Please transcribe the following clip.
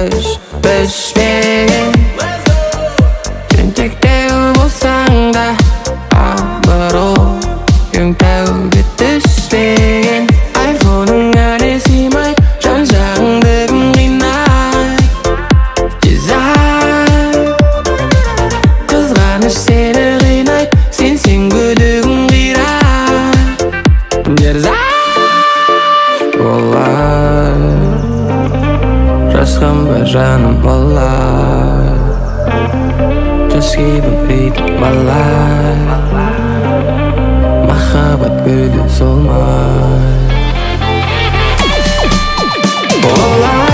Бішпеген Тентектеу болсаң да абыройың тәуге түспеген айфоның әлі сыймай жан-жағыңды кім қинай дизайн қызғаныш сені қинай сенсең күдігің қирай дерзай олай жасқанба жаным олай Just keep it beat my life Махаббат гүлі солмай Олай